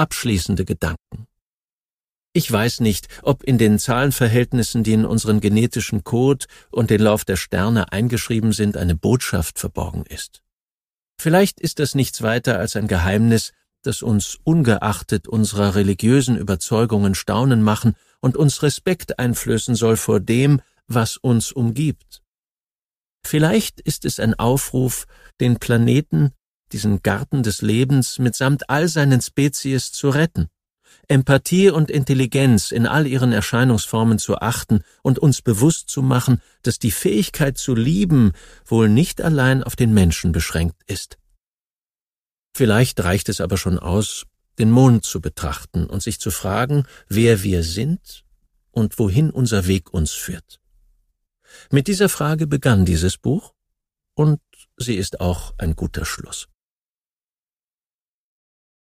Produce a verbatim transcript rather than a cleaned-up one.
abschließende Gedanken. Ich weiß nicht, ob in den Zahlenverhältnissen, die in unseren genetischen Code und den Lauf der Sterne eingeschrieben sind, eine Botschaft verborgen ist. Vielleicht ist das nichts weiter als ein Geheimnis, das uns ungeachtet unserer religiösen Überzeugungen staunen machen und uns Respekt einflößen soll vor dem, was uns umgibt. Vielleicht ist es ein Aufruf, den Planeten, diesen Garten des Lebens mitsamt all seinen Spezies zu retten, Empathie und Intelligenz in all ihren Erscheinungsformen zu achten und uns bewusst zu machen, dass die Fähigkeit zu lieben wohl nicht allein auf den Menschen beschränkt ist. Vielleicht reicht es aber schon aus, den Mond zu betrachten und sich zu fragen, wer wir sind und wohin unser Weg uns führt. Mit dieser Frage begann dieses Buch, und sie ist auch ein guter Schluss.